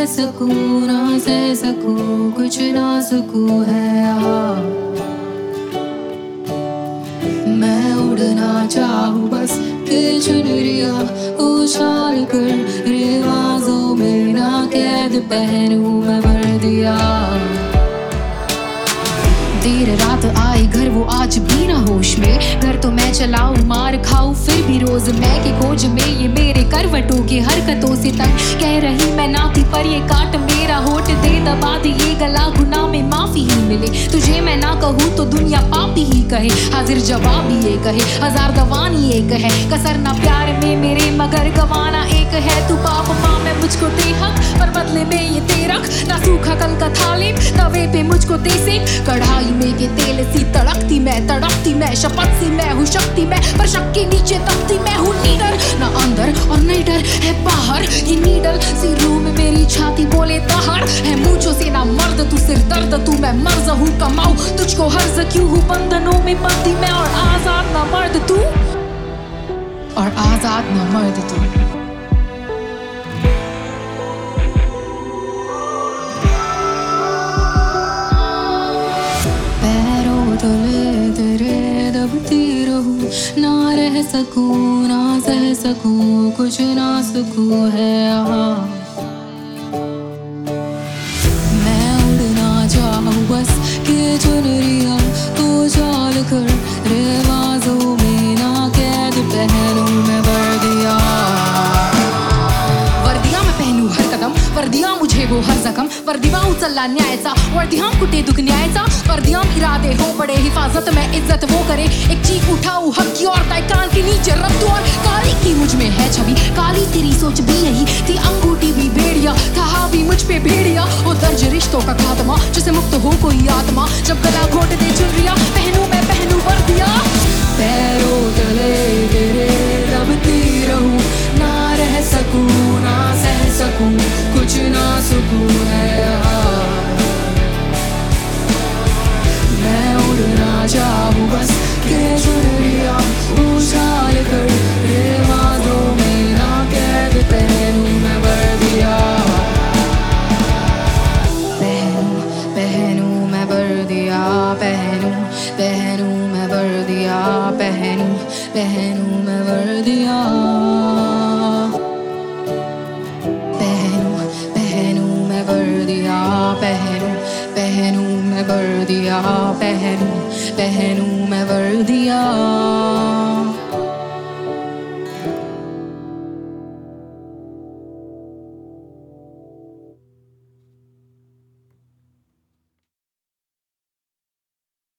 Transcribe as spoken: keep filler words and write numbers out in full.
रह सकूं ना सह सकूं, कुछ ना सकूं है यहाँ। मैं उड़ना चाहूँ बस कि चुनरिया उछाल कर, रिवाजों में ना कैद पहनूं मैं वर्दिया। देर रात आई घर वो आज भी ना होश में, घर तो मैं चलाऊं मार खाऊं फिर भी रोज मैं की खोज में। ये मेरे करवटों की हरकतों से तंग कह रही मैं ना थी, पर ये काट मेरा होठ दे दबा दे ये गला, गुनाह में माफी ही मिले। तुझे मैं ना कहूँ तो दुनिया पापी ही कहे, हाजिर जवाब ये कहे हजार दवानी एक है। कसर ना प्यार में मेरे मगर गवाना एक है। तू पाप माँ मैं मुझको दे हक, पर बदले में ये तेरक ना सूखा कल का थाली तवे पे मुझको दे से। कढ़ाई में ये तेल सी तड़कती मैं तड़पती मैं, शपथ सी मैं हूँ शक्ति मैं, पर शक के नीचे तपती मैं हूँ नीडर। ना अंदर और नहीं डर है बाहर, ये नीडल सी रूह में मेरी छाती बोले दहाड़ है। मूंछों से ना मर्द तू सिर दर्द तू, मैं मर्ज हूँ कमाऊं तुझको हर्ज क्यों हूँ बंधनों में बंदी मैं। और आजाद ना मर्द तू, और आजाद ना मर्द तू। तले तेरे दबती रहूं, ना रह सकूं ना सह सकूं, कुछ ना सकूं है यहाँ। मैं उड़ना चाहूँ बस कि चुनरिया उछाल कर, रिवाजों में ना कैद पहनूं मैं वर्दिया। वर्दिया मैं पहनूं हर कदम, वर्दिया मुझे वो हर जखम, वर्दिया उचलला न्यायाचा, वर्दिया कुठे दुख न्यायाचा। वर्दिया इरादे हो बड़े हिफाजत में इज्जत वो करे, एक चीख उठाऊं हक की और दाई कान के नीचे रख दूं। और काली की मुझ में है छवि, काली तेरी सोच भी यही थी, अंगूठी भी भेड़िया था भी मुझ पे भेड़िया। वो दर्ज रिश्तों का खात्मा जिसे मुक्त हो कोई आत्मा, जब गला घोट दे चुनरिया पहनूं मैं पहनूं वर्दिया। पैरों तले तेरे दबती रहूं, ना रह सकूं ना सह सकूं, कुछ ना सकूं है यहाँ। मैं उड़ना चाहूँ बस कि चुनरिया उछाल कर, रिवाजों में ना कैद पहनूं मैं वर्दिया। पहनूं पहनूं मैं वर्दिया, पहनूं पहनूं मैं वर्दिया, पहनूं पहनूं मैं वर्दिया। पहनूं पहनूं मैं वर्दिया, पहनूं पहनूं मैं वर्दिया, पहनूं पहनूं मैं वर्दिया।